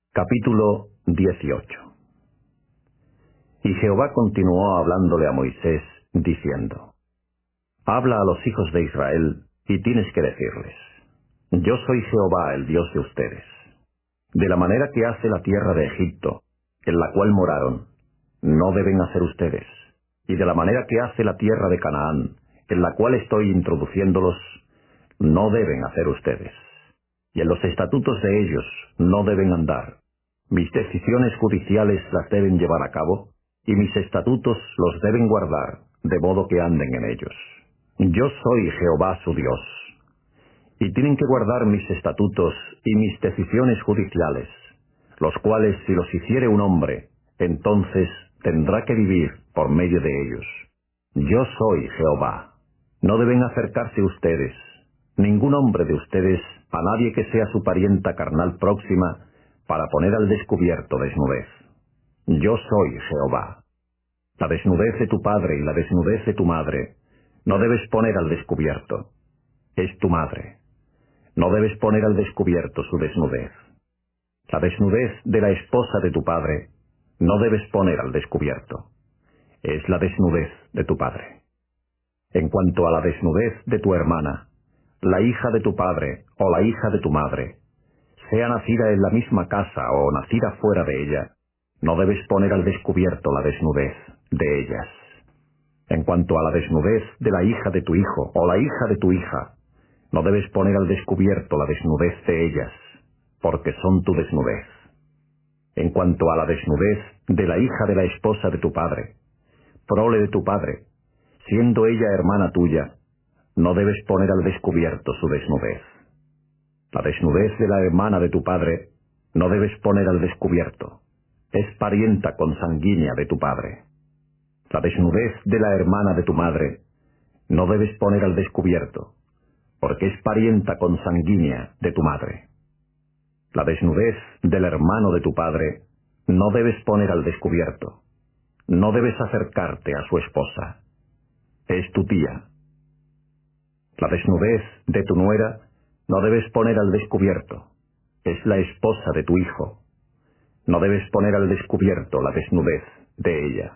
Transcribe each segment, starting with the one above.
Capítulo 18. Y Jehová continuó hablándole a Moisés, diciendo: Habla a los hijos de Israel, y tienes que decirles: Yo soy Jehová, el Dios de ustedes. De la manera que hace la tierra de Egipto, en la cual moraron, no deben hacer ustedes. Y de la manera que hace la tierra de Canaán, en la cual estoy introduciéndolos, no deben hacer ustedes. Y en los estatutos de ellos no deben andar. Mis decisiones judiciales las deben llevar a cabo, y mis estatutos los deben guardar, de modo que anden en ellos. Yo soy Jehová su Dios. Y tienen que guardar mis estatutos y mis decisiones judiciales, los cuales si los hiciere un hombre, entonces tendrá que vivir por medio de ellos. Yo soy Jehová. No deben acercarse ustedes, ningún hombre de ustedes, a nadie que sea su parienta carnal próxima, para poner al descubierto desnudez. Yo soy Jehová. La desnudez de tu padre y la desnudez de tu madre no debes poner al descubierto. Es tu madre. No debes poner al descubierto su desnudez. La desnudez de la esposa de tu padre no debes poner al descubierto. Es la desnudez de tu padre. En cuanto a la desnudez de tu hermana, la hija de tu padre o la hija de tu madre, sea nacida en la misma casa o nacida fuera de ella, no debes poner al descubierto la desnudez de ellas. En cuanto a la desnudez de la hija de tu hijo o la hija de tu hija, no debes poner al descubierto la desnudez de ellas, porque son tu desnudez. En cuanto a la desnudez de la hija de la esposa de tu padre, prole de tu padre, siendo ella hermana tuya, no debes poner al descubierto su desnudez. La desnudez de la hermana de tu padre no debes poner al descubierto. Es parienta consanguínea de tu padre. La desnudez de la hermana de tu madre no debes poner al descubierto, porque es parienta consanguínea de tu madre. La desnudez del hermano de tu padre no debes poner al descubierto. No debes acercarte a su esposa. Es tu tía. La desnudez de tu nuera no debes poner al descubierto. Es la esposa de tu hijo. No debes poner al descubierto la desnudez de ella.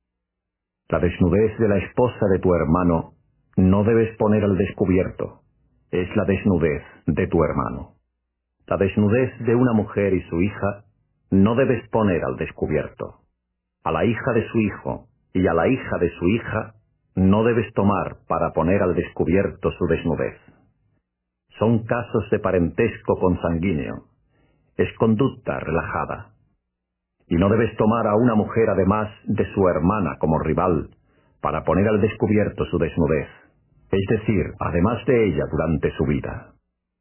La desnudez de la esposa de tu hermano no debes poner al descubierto. Es la desnudez de tu hermano. La desnudez de una mujer y su hija no debes poner al descubierto. A la hija de su hijo y a la hija de su hija no debes tomar para poner al descubierto su desnudez. Son casos de parentesco consanguíneo. Es conducta relajada. Y no debes tomar a una mujer además de su hermana como rival para poner al descubierto su desnudez, es decir, además de ella durante su vida.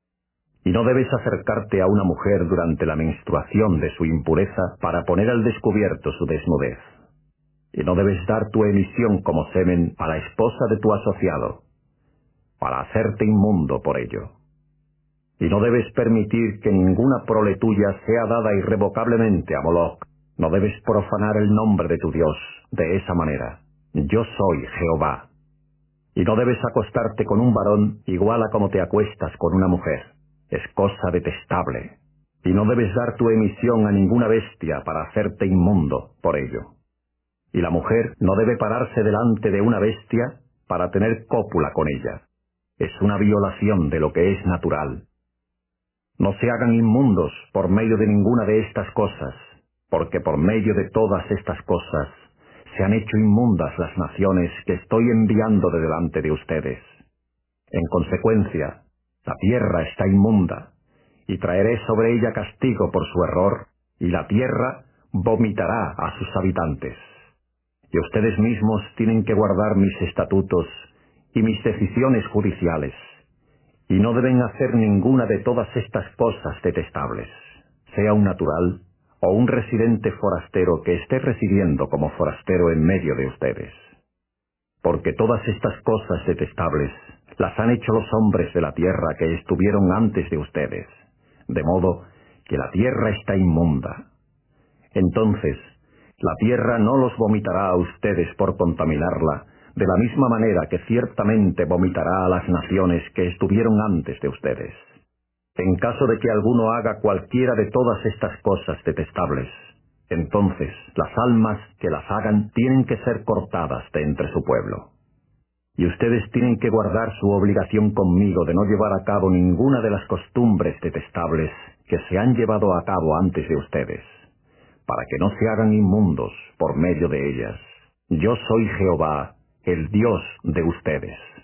Y no debes acercarte a una mujer durante la menstruación de su impureza para poner al descubierto su desnudez. Y no debes dar tu emisión como semen a la esposa de tu asociado, para hacerte inmundo por ello. Y no debes permitir que ninguna prole tuya sea dada irrevocablemente a Moloc. No debes profanar el nombre de tu Dios de esa manera. Yo soy Jehová. Y no debes acostarte con un varón igual a como te acuestas con una mujer. Es cosa detestable. Y no debes dar tu emisión a ninguna bestia para hacerte inmundo por ello. Y la mujer no debe pararse delante de una bestia para tener cópula con ella. Es una violación de lo que es natural. No se hagan inmundos por medio de ninguna de estas cosas, porque por medio de todas estas cosas se han hecho inmundas las naciones que estoy enviando de delante de ustedes. En consecuencia, la tierra está inmunda, y traeré sobre ella castigo por su error, y la tierra vomitará a sus habitantes. Y ustedes mismos tienen que guardar mis estatutos y mis decisiones judiciales, y no deben hacer ninguna de todas estas cosas detestables, sea un natural o un residente forastero que esté residiendo como forastero en medio de ustedes. Porque todas estas cosas detestables las han hecho los hombres de la tierra que estuvieron antes de ustedes, de modo que la tierra está inmunda. Entonces, la tierra no los vomitará a ustedes por contaminarla, de la misma manera que ciertamente vomitará a las naciones que estuvieron antes de ustedes. En caso de que alguno haga cualquiera de todas estas cosas detestables, entonces las almas que las hagan tienen que ser cortadas de entre su pueblo. Y ustedes tienen que guardar su obligación conmigo de no llevar a cabo ninguna de las costumbres detestables que se han llevado a cabo antes de ustedes, para que no se hagan inmundos por medio de ellas. Yo soy Jehová, el Dios de ustedes.